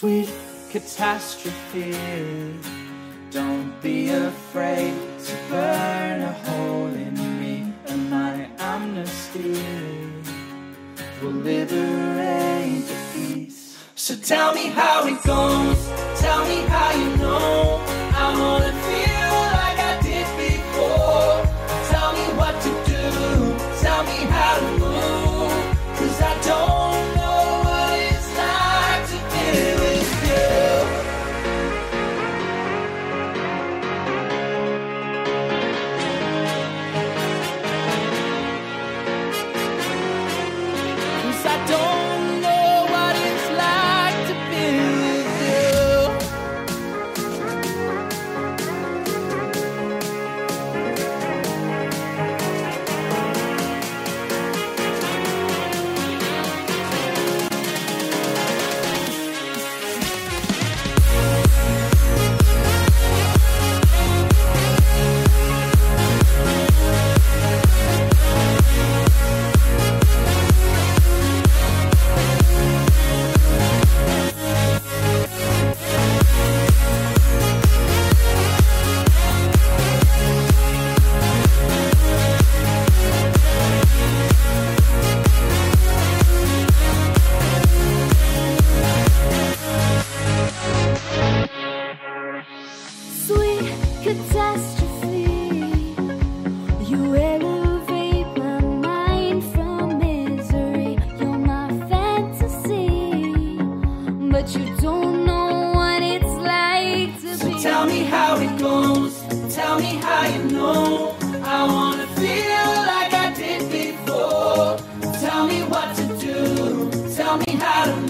Sweet catastrophe, don't be afraid to burn a hole in me, and my amnesty will liberate the peace. So tell me how it goes, tell me how you know. I wanna feel like I did before. Tell me what to do, tell me how to move, 'cause I don't know what it's like to be with you. I don't know what it's like to be with you. Catastrophe, you elevate my mind from misery. You're my fantasy, but you don't know what it's like to be. So tell me how it goes, tell me how you know. I wanna feel like I did before. Tell me what to do, tell me how to